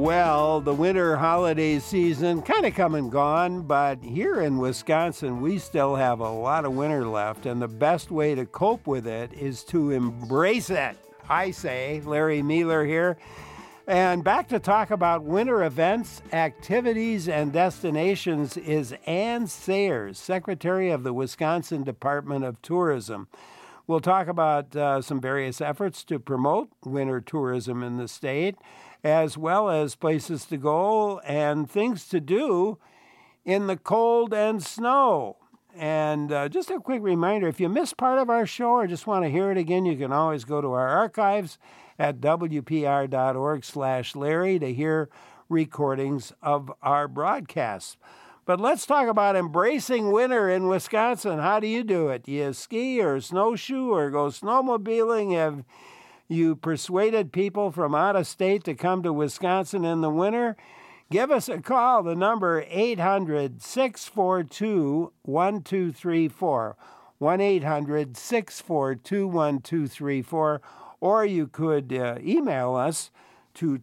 Well, the winter holiday season kind of come and gone, but here in Wisconsin, we still have a lot of winter left, and the best way to cope with it is to embrace it. I say, Larry Mueller here. And back to talk about winter events, activities, and destinations is Ann Sayers, Secretary of the Wisconsin Department of Tourism. We'll talk about some various efforts to promote winter tourism in the state, as well as places to go and things to do in the cold and snow. And just a quick reminder, if you missed part of our show or just want to hear it again, you can always go to our archives at wpr.org/Larry to hear recordings of our broadcasts. But let's talk about embracing winter in Wisconsin. How do you do it? Do you ski or snowshoe or go snowmobiling? Have you persuaded people from out of state to come to Wisconsin in the winter? Give us a call. The number 800-642-1234, 1-800-642-1234, or you could email us to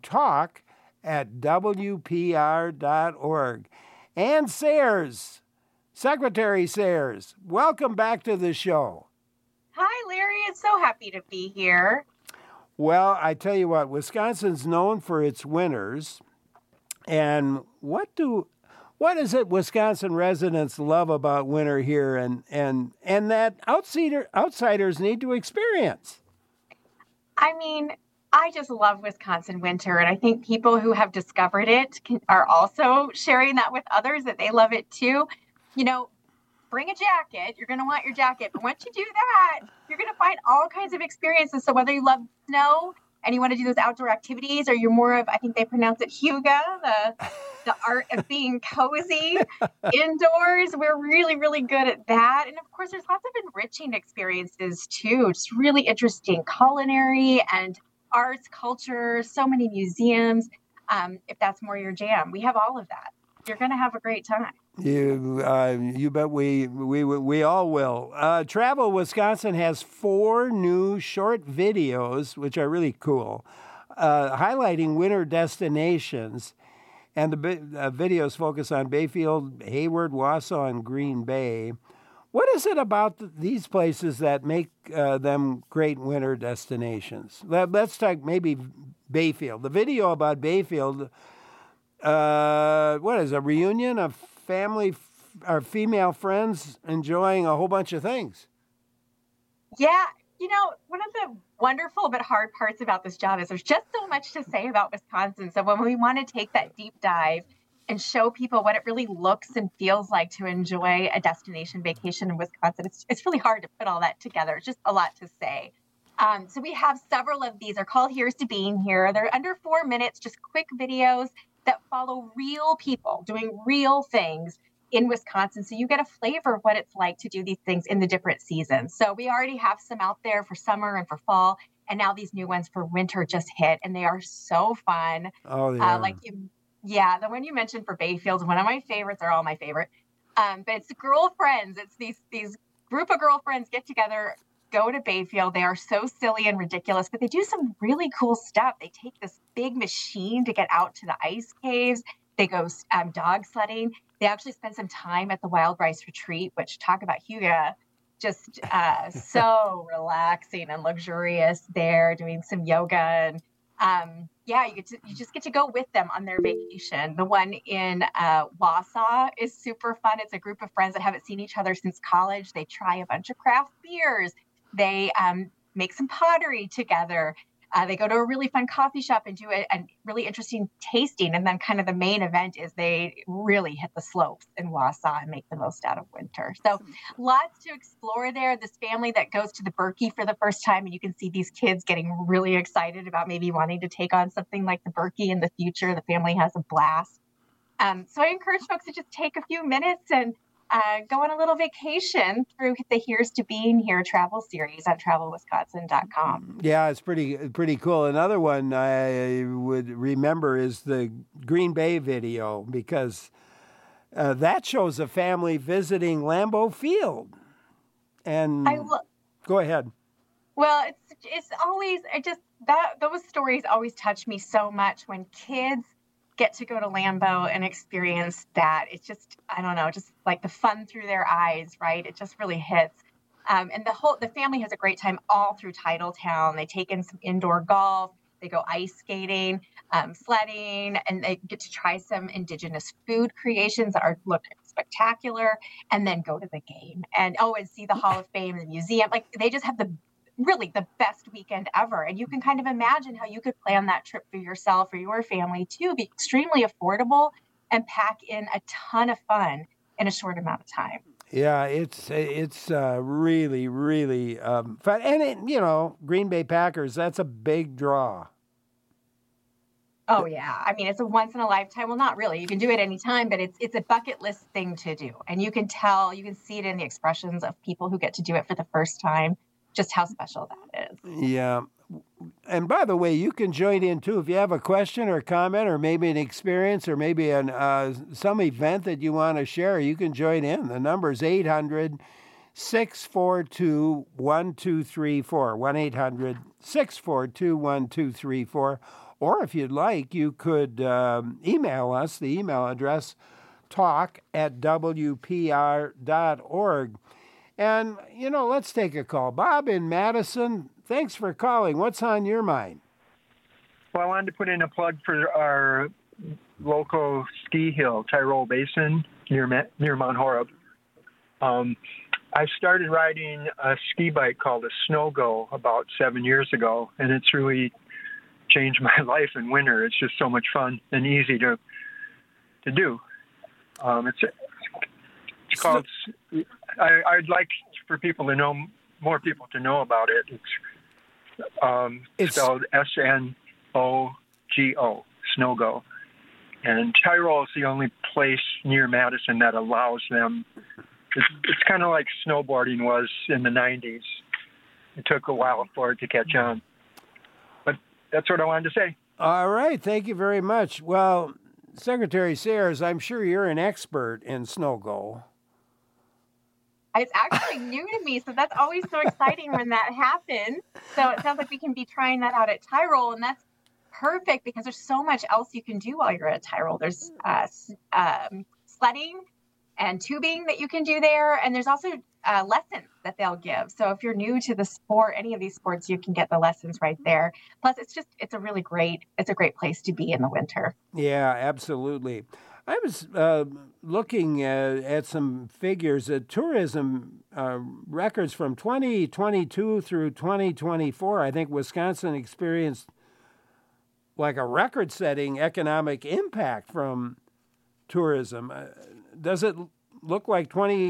talk@wpr.org. Ann Sayers, Secretary Sayers, welcome back to the show. Hi, Larry. I'm so happy to be here. Well, I tell you what, Wisconsin's known for its winters. And what is it Wisconsin residents love about winter here and that outsiders need to experience? I mean, I just love Wisconsin winter, and I think people who have discovered it are also sharing that with others, that they love it too. You know, bring a jacket. You're going to want your jacket. But once you do that, you're going to find all kinds of experiences. So whether you love snow and you want to do those outdoor activities, or you're more of, I think they pronounce it hygge, the art of being cozy indoors, we're really, really good at that. And of course, there's lots of enriching experiences too. Just really interesting culinary and arts, culture, so many museums. If that's more your jam, we have all of that. You're going to have a great time. You bet we all will. Travel Wisconsin has 4 new short videos, which are really cool, highlighting winter destinations. And the videos focus on Bayfield, Hayward, Wausau, and Green Bay. What is it about these places that make them great winter destinations? Let's talk maybe Bayfield. The video about Bayfield, what is a reunion of family or female friends enjoying a whole bunch of things? Yeah, you know, one of the wonderful but hard parts about this job is there's just so much to say about Wisconsin. So when we want to take that deep dive and show people what it really looks and feels like to enjoy a destination vacation in Wisconsin, it's really hard to put all that together. It's just a lot to say. So we have several of these. They're called Here's to Being Here. They're under 4 minutes, just quick videos that follow real people doing real things in Wisconsin. So you get a flavor of what it's like to do these things in the different seasons. So we already have some out there for summer and for fall. And now these new ones for winter just hit, and they are so fun. Oh, yeah. The one you mentioned for Bayfield is one of my favorites. They're all my favorite. But it's girlfriends. It's these group of girlfriends get together, go to Bayfield. They are so silly and ridiculous, but they do some really cool stuff. They take this big machine to get out to the ice caves. They go dog sledding. They actually spend some time at the Wild Rice Retreat, which, talk about hygge, just so relaxing and luxurious there, doing some yoga. And you just get to go with them on their vacation. The one in Wausau is super fun. It's a group of friends that haven't seen each other since college. They try a bunch of craft beers. They make some pottery together. They go to a really fun coffee shop and do a really interesting tasting. And then kind of the main event is they really hit the slopes in Wausau and make the most out of winter. So lots to explore there. This family that goes to the Berkey for the first time, and you can see these kids getting really excited about maybe wanting to take on something like the Berkey in the future. The family has a blast. So I encourage folks to just take a few minutes and go on a little vacation through the Here's to Being Here travel series on travelwisconsin.com. Yeah, it's pretty cool. Another one I would remember is the Green Bay video, because that shows a family visiting Lambeau Field. And go ahead. Well, it's always those stories always touch me so much when kids get to go to Lambeau and experience that, it's just, I don't know, just like the fun through their eyes, right? It just really hits. And the family has a great time all through Titletown. They take in some indoor golf, they go ice skating, sledding, and they get to try some indigenous food creations that look spectacular, and then go to the game and see the Hall of Fame and the museum. Like, they just have really the best weekend ever. And you can kind of imagine how you could plan that trip for yourself or your family too, be extremely affordable and pack in a ton of fun in a short amount of time. Yeah, it's really, really fun. And, Green Bay Packers, that's a big draw. Oh, yeah. I mean, it's a once in a lifetime. Well, not really. You can do it anytime, but it's a bucket list thing to do. And you can see it in the expressions of people who get to do it for the first time, just how special that is. Yeah. And by the way, you can join in too. If you have a question or comment or maybe an experience or maybe some event that you want to share, you can join in. The number is 800-642-1234, 1-800-642-1234. Or if you'd like, you could email us, the email address, talk@wpr.org. And, let's take a call. Bob in Madison, thanks for calling. What's on your mind? Well, I wanted to put in a plug for our local ski hill, Tyrol Basin, near Mount Horeb. I started riding a ski bike called a Snow-Go about 7 years ago, and it's really changed my life in winter. It's just so much fun and easy to do. It's called. I'd like for more people to know about it. It's spelled SNOGO, Snow-Go. And Tyrol is the only place near Madison that allows them. It's kind of like snowboarding was in the 90s. It took a while for it to catch on. But that's what I wanted to say. All right. Thank you very much. Well, Secretary Sayers, I'm sure you're an expert in Snow-Go. It's actually new to me, so that's always so exciting when that happens. So it sounds like we can be trying that out at Tyrol, and that's perfect because there's so much else you can do while you're at Tyrol. There's sledding and tubing that you can do there, and there's also lessons that they'll give. So if you're new to the sport, any of these sports, you can get the lessons right there. Plus, it's a great place to be in the winter. Yeah, absolutely. I was looking at some figures at tourism records from 2022 through 2024. I think Wisconsin experienced like a record-setting economic impact from tourism. Does it look like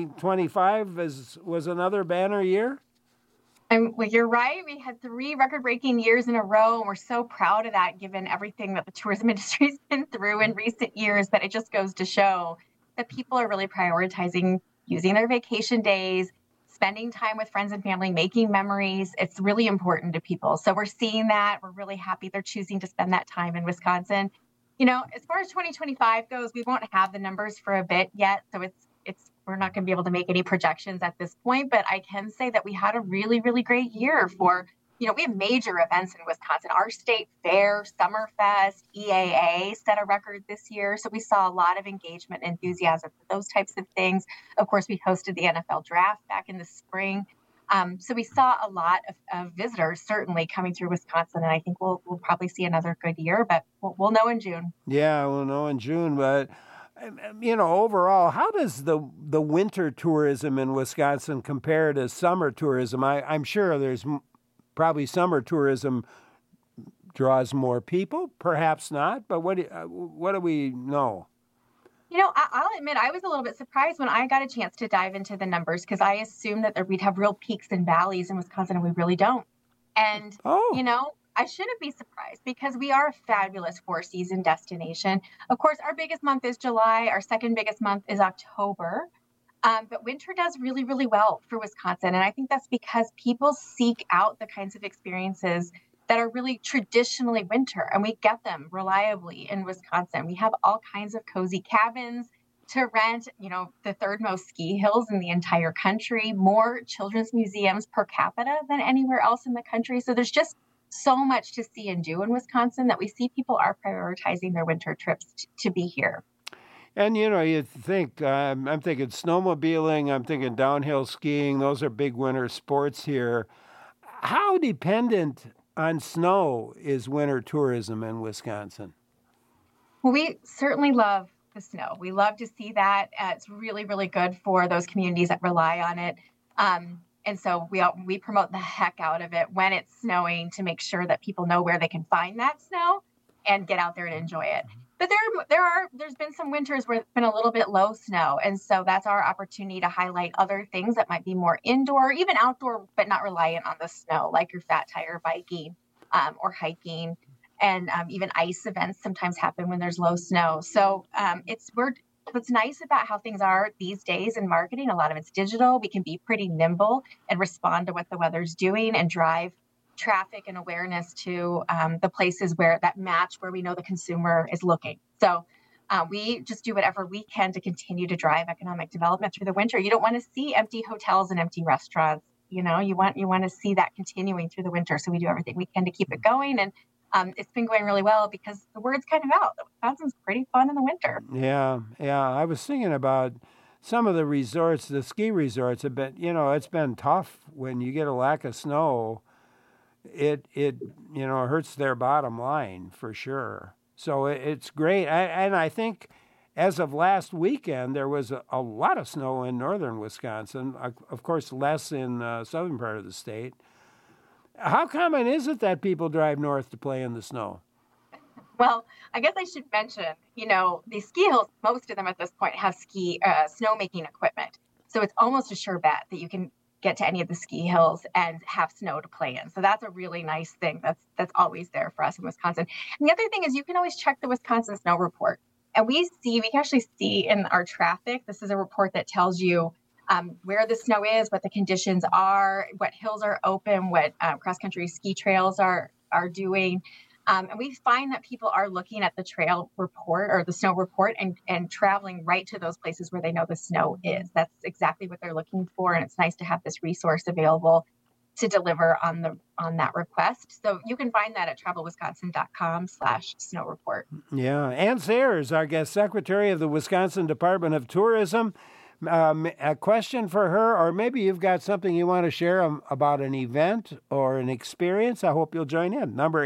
2025 was another banner year? Well, you're right. We had 3 record-breaking years in a row, and we're so proud of that, given everything that the tourism industry's been through in recent years. But it just goes to show that people are really prioritizing using their vacation days, spending time with friends and family, making memories. It's really important to people. So we're seeing that. We're really happy they're choosing to spend that time in Wisconsin. As far as 2025 goes, we won't have the numbers for a bit yet. So we're not going to be able to make any projections at this point, but I can say that we had a really, really great year for, we have major events in Wisconsin. Our state fair, Summerfest, EAA set a record this year. So we saw a lot of engagement and enthusiasm for those types of things. Of course, we hosted the NFL draft back in the spring. So we saw a lot of visitors certainly coming through Wisconsin, and I think we'll probably see another good year, but we'll know in June. Yeah, we'll know in June, but overall, how does the winter tourism in Wisconsin compare to summer tourism? I'm sure there's probably summer tourism draws more people, perhaps not, but what do we know? I'll admit I was a little bit surprised when I got a chance to dive into the numbers because I assumed that we'd have real peaks and valleys in Wisconsin, and we really don't. And, I shouldn't be surprised because we are a fabulous 4-season destination. Of course, our biggest month is July. Our second biggest month is October. But winter does really, really well for Wisconsin. And I think that's because people seek out the kinds of experiences that are really traditionally winter, and we get them reliably in Wisconsin. We have all kinds of cozy cabins to rent, the third most ski hills in the entire country, more children's museums per capita than anywhere else in the country. So there's just so much to see and do in Wisconsin that we see people are prioritizing their winter trips to be here. And, you think, I'm thinking snowmobiling, I'm thinking downhill skiing. Those are big winter sports here. How dependent on snow is winter tourism in Wisconsin? Well, we certainly love the snow. We love to see that. It's really, really good for those communities that rely on it. And so we promote the heck out of it when it's snowing to make sure that people know where they can find that snow and get out there and enjoy it. But there's been some winters where it's been a little bit low snow. And so that's our opportunity to highlight other things that might be more indoor, even outdoor, but not reliant on the snow, like your fat tire biking or hiking. And even ice events sometimes happen when there's low snow. So what's nice about how things are these days in marketing, a lot of it's digital. We can be pretty nimble and respond to what the weather's doing and drive traffic and awareness to the places where we know the consumer is looking. So we just do whatever we can to continue to drive economic development through the winter. You don't want to see empty hotels and empty restaurants. You want to see that continuing through the winter. So we do everything we can to keep it going. And it's been going really well because the word's kind of out that Wisconsin's pretty fun in the winter. Yeah. I was thinking about some of the resorts, the ski resorts have been, it's been tough when you get a lack of snow. It hurts their bottom line for sure. So it's great. And I think as of last weekend, there was a lot of snow in northern Wisconsin, of course, less in the southern part of the state. How common is it that people drive north to play in the snow? Well, I guess I should mention, these ski hills, most of them at this point have snowmaking equipment. So it's almost a sure bet that you can get to any of the ski hills and have snow to play in. So that's a really nice thing. That's always there for us in Wisconsin. And the other thing is you can always check the Wisconsin Snow Report. And we can actually see in our traffic, this is a report that tells you where the snow is, what the conditions are, what hills are open, what cross-country ski trails are doing. And we find that people are looking at the trail report or the snow report and traveling right to those places where they know the snow is. That's exactly what they're looking for. And it's nice to have this resource available to deliver on that request. So you can find that at travelwisconsin.com/snow report. Yeah. Ann Sayers, our guest secretary of the Wisconsin Department of Tourism. A question for her, or maybe you've got something you want to share about an event or an experience. I hope you'll join in. Number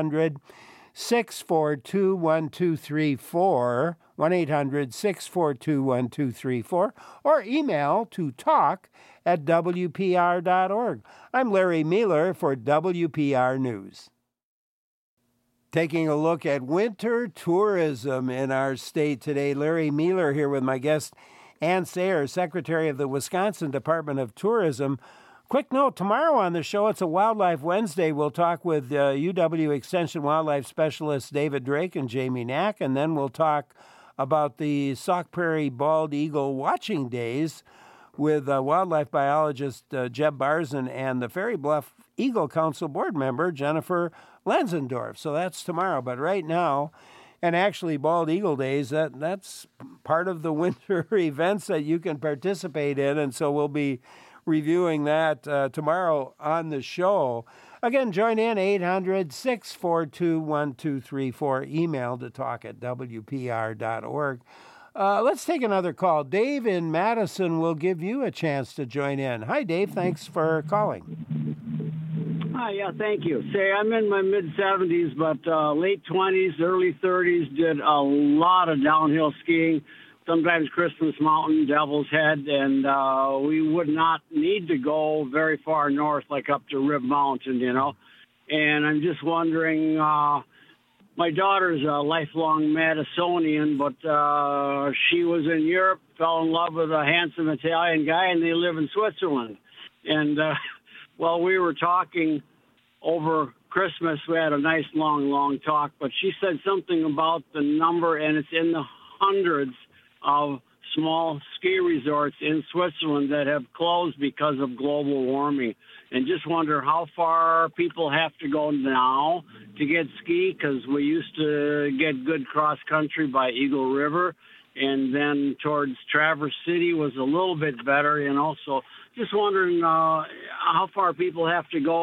800-642-1234, 1-800-642-1234, or email to talk@wpr.org. I'm Larry Mueller for WPR News. Taking a look at winter tourism in our state today. Larry Mueller here with my guest, Ann Sayers, Secretary of the Wisconsin Department of Tourism. Quick note, tomorrow on the show, it's a Wildlife Wednesday. We'll talk with UW Extension Wildlife Specialists David Drake and Jamie Knack, and then we'll talk about the Sauk Prairie Bald Eagle Watching Days with wildlife biologist Jeb Barzin and the Ferry Bluff Eagle Council board member Jennifer Lenzendorf. So that's tomorrow, but right now, and actually, Bald Eagle Days, that's part of the winter events that you can participate in. And so we'll be reviewing that tomorrow on the show. Again, join in 800-642-1234. Email to talk@wpr.org. Let's take another call. Dave in Madison will give you a chance to join in. Hi, Dave. Thanks for calling. Hi, yeah, thank you. Say, I'm in my mid-70s, but late 20s, early 30s, did a lot of downhill skiing, sometimes Christmas Mountain, Devil's Head, and we would not need to go very far north, like up to Rib Mountain, And I'm just wondering, my daughter's a lifelong Madisonian, but she was in Europe, fell in love with a handsome Italian guy, and they live in Switzerland. And while we were talking over Christmas, we had a nice, long talk, but she said something about the number, and it's in the hundreds of small ski resorts in Switzerland that have closed because of global warming. And just wonder how far people have to go now to get ski, because we used to get good cross-country by Eagle River, and then towards Traverse City was a little bit better, So just wondering how far people have to go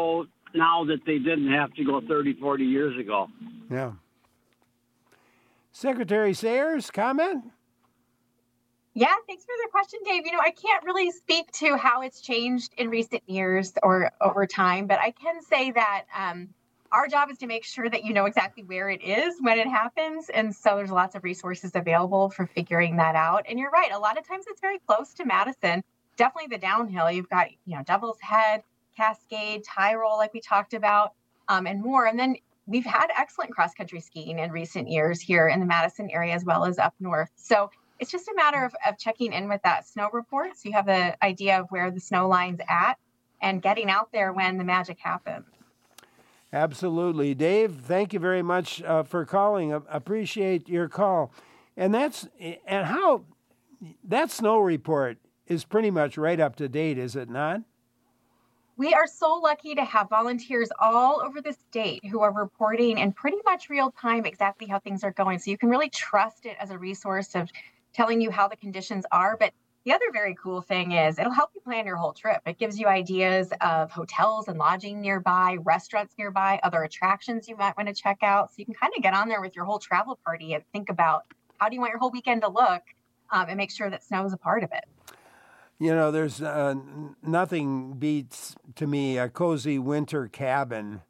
now that they didn't have to go 30, 40 years ago. Yeah. Secretary Sayers, comment? Yeah, thanks for the question, Dave. I can't really speak to how it's changed in recent years or over time, but I can say that our job is to make sure that you know exactly where it is when it happens. And so there's lots of resources available for figuring that out. And you're right, a lot of times it's very close to Madison. Definitely the downhill. You've got, Devil's Head, Cascade, Tyrol, like we talked about, and more. And then we've had excellent cross-country skiing in recent years here in the Madison area as well as up north. So it's just a matter of checking in with that snow report so you have an idea of where the snow line's at and getting out there when the magic happens. Absolutely. Dave, thank you very much for calling. Appreciate your call. And how that snow report is pretty much right up to date, is it not? We are so lucky to have volunteers all over the state who are reporting in pretty much real time exactly how things are going. So you can really trust it as a resource of telling you how the conditions are. But the other very cool thing is it'll help you plan your whole trip. It gives you ideas of hotels and lodging nearby, restaurants nearby, other attractions you might want to check out. So you can kind of get on there with your whole travel party and think about how do you want your whole weekend to look and make sure that snow is a part of it. There's nothing beats to me a cozy winter cabin.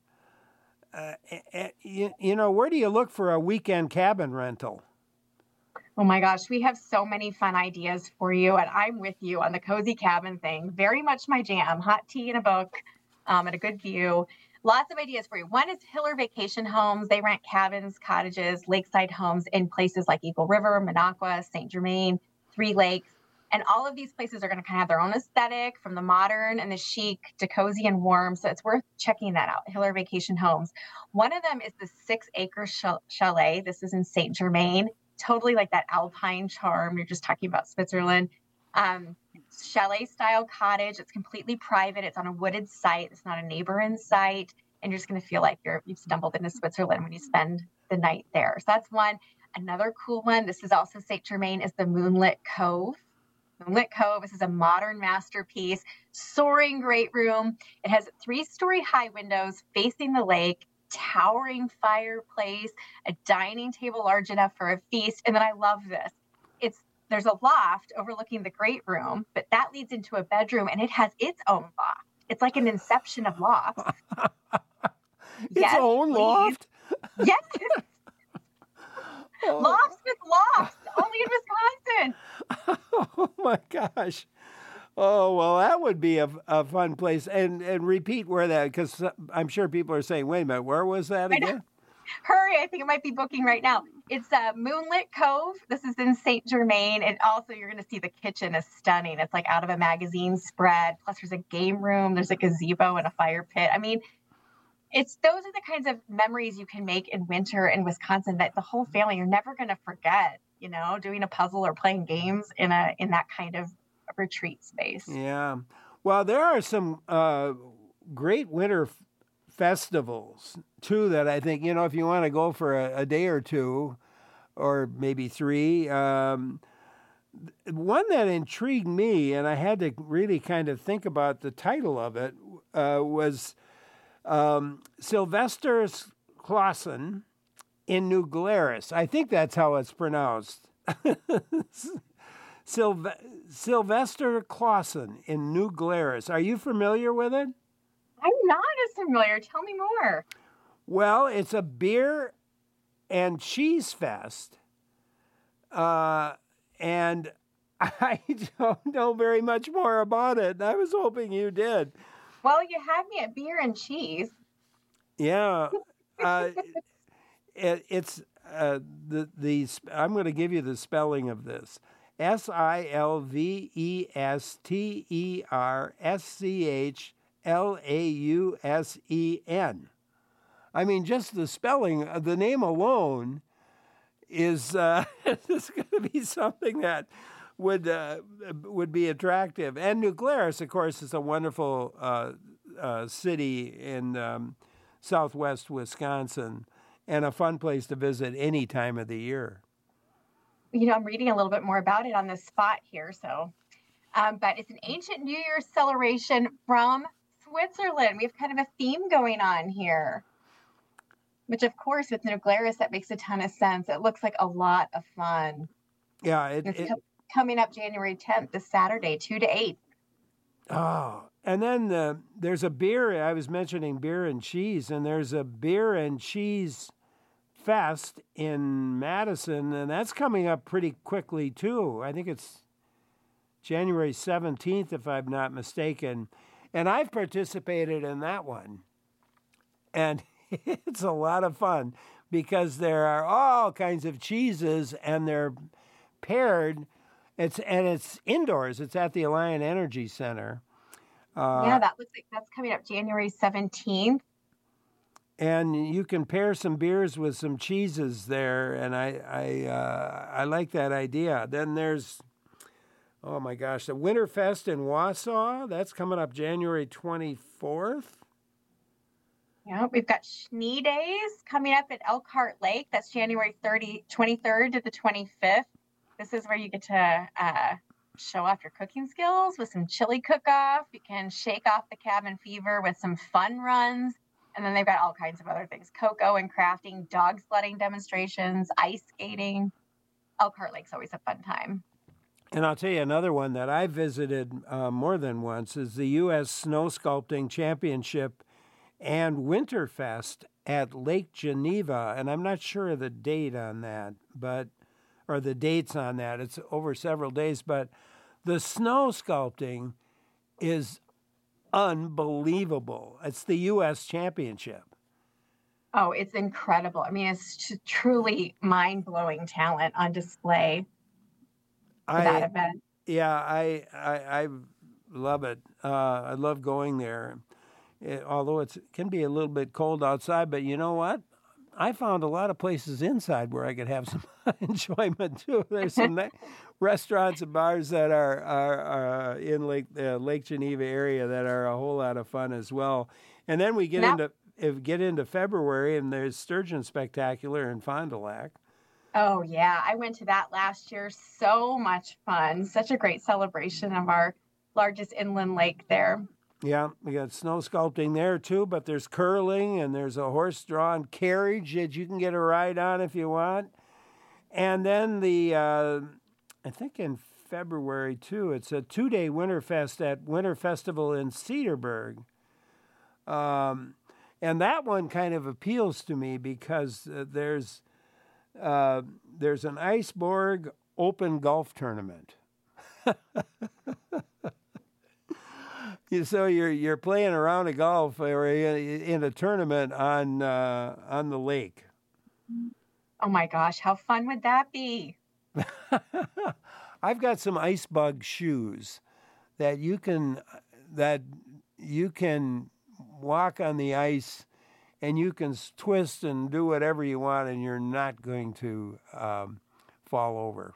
Where do you look for a weekend cabin rental? Oh my gosh, we have so many fun ideas for you. And I'm with you on the cozy cabin thing. Very much my jam. Hot tea and a book and a good view. Lots of ideas for you. One is Hiller Vacation Homes. They rent cabins, cottages, lakeside homes in places like Eagle River, Minocqua, St. Germain, Three Lakes. And all of these places are going to kind of have their own aesthetic, from the modern and the chic to cozy and warm. So it's worth checking that out, Hiller Vacation Homes. One of them is the 6-acre chalet. This is in St. Germain. Totally like that alpine charm. You're just talking about Switzerland. Chalet style cottage. It's completely private. It's on a wooded site. It's not a neighbor in sight. And you're just going to feel like you've stumbled into Switzerland when you spend the night there. So that's one. Another cool one, this is also St. Germain, is the Moonlit Cove. Moonlit Cove, this is a modern masterpiece, soaring great room. It has 3-story high windows facing the lake, towering fireplace, a dining table large enough for a feast. And then I love this. There's a loft overlooking the great room, but that leads into a bedroom and it has its own loft. It's like an inception of lofts. Its own loft? Yes. Lofts with lofts, only in Wisconsin. Oh my gosh. Oh, well, that would be a fun place. And repeat where that, because I'm sure people are saying, wait a minute, where was that again? Hurry, I think it might be booking right now. It's Moonlit Cove. This is in St. Germain. And also you're going to see the kitchen is stunning. It's like out of a magazine spread. Plus there's a game room. There's a gazebo and a fire pit. I mean, those are the kinds of memories you can make in winter in Wisconsin that the whole family, you're never going to forget, doing a puzzle or playing games in that kind of retreat space. Yeah. Well, there are some great winter festivals too that I think, if you want to go for a day or two or maybe 3, one that intrigued me, and I had to really kind of think about the title of it, was Sylvester's Clausen in New Glarus. I think that's how it's pronounced. Sylvester Clausen in New Glarus. Are you familiar with it? I'm not as familiar. Tell me more. Well, it's a beer and cheese fest. And I don't know very much more about it. I was hoping you did. Well, you had me at beer and cheese. Yeah. It's I'm going to give you the spelling of this. SILVESTERSCHLAUSEN. I mean, just the spelling, the name alone is going to be something that would be attractive. And New Glarus, of course, is a wonderful city in southwest Wisconsin and a fun place to visit any time of the year. I'm reading a little bit more about it on the spot here. So, but it's an ancient New Year's celebration from Switzerland. We have kind of a theme going on here, which of course with New Glarus, that makes a ton of sense. It looks like a lot of fun. Yeah. It's coming up January 10th, this Saturday, 2 to 8. Oh, and then there's a beer. I was mentioning beer and cheese, and there's a beer and cheese fest in Madison, and that's coming up pretty quickly too. I think it's January 17th, if I'm not mistaken. And I've participated in that one. And it's a lot of fun because there are all kinds of cheeses and they're paired. It's indoors. It's at the Alliant Energy Center. That looks like that's coming up January 17th. And you can pair some beers with some cheeses there, and I like that idea. Then there's, oh my gosh, the Winterfest in Wausau. That's coming up January 24th. Yeah, we've got Schnee Days coming up at Elkhart Lake. That's January 23rd to the 25th. This is where you get to show off your cooking skills with some chili cook-off. You can shake off the cabin fever with some fun runs. And then they've got all kinds of other things, cocoa and crafting, dog sledding demonstrations, ice skating. Elkhart Lake's always a fun time. And I'll tell you another one that I visited more than once is the U.S. Snow Sculpting Championship and Winterfest at Lake Geneva. And I'm not sure of the date on that, or the dates on that. It's over several days, but the snow sculpting is unbelievable. It's the U.S. Championship. Oh, it's incredible. I mean, it's truly mind-blowing talent on display for that event. Yeah, I love it. I love going there. Although it can be a little bit cold outside, but you know what? I found a lot of places inside where I could have some enjoyment too. There's some restaurants and bars that are in Lake Geneva area that are a whole lot of fun as well. And then we get into February, and there's Sturgeon Spectacular in Fond du Lac. Oh yeah, I went to that last year. So much fun! Such a great celebration of our largest inland lake there. Yeah, we got snow sculpting there too, but there's curling and there's a horse-drawn carriage that you can get a ride on if you want. And then I think in February too, it's a 2-day Winterfest at Winter Festival in Cedarburg. And that one kind of appeals to me because there's an Iceborg Open Golf Tournament. So you're playing around a golf or in a tournament on the lake. Oh my gosh, how fun would that be? I've got some Icebug shoes that you can walk on the ice and you can twist and do whatever you want and you're not going to fall over.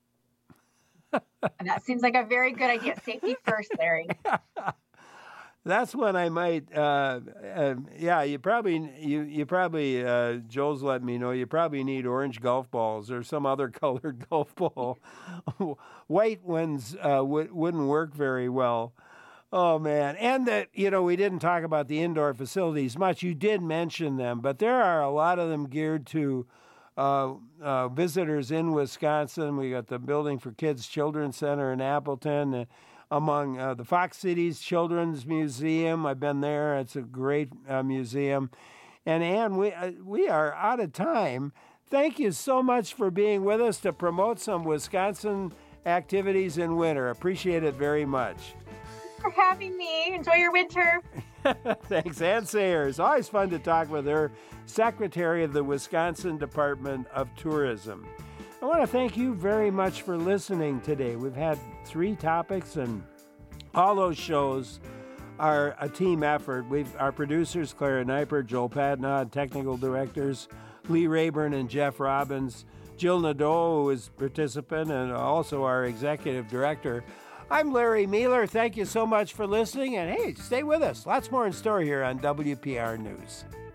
That seems like a very good idea. Safety first, Larry. That's when I might. You probably. Joel's let me know. You probably need orange golf balls or some other colored golf ball. White ones wouldn't work very well. Oh man! And we didn't talk about the indoor facilities much. You did mention them, but there are a lot of them geared to visitors in Wisconsin. We got the Building for Kids Children's Center in Appleton, among the Fox Cities Children's Museum. I've been there. It's a great museum. And Ann, we are out of time. Thank you so much for being with us to promote some Wisconsin activities in winter. Appreciate it very much. Thanks for having me. Enjoy your winter. Thanks, Ann Sayers. Always fun to talk with her, Secretary of the Wisconsin Department of Tourism. I want to thank you very much for listening today. We've had 3 topics, and all those shows are a team effort. Our producers, Clara Kniper, Joel Padnod, technical directors, Lee Rayburn and Jeff Robbins, Jill Nadeau, who is a participant and also our executive director. I'm Larry Mueller. Thank you so much for listening, and hey, stay with us. Lots more in store here on WPR News.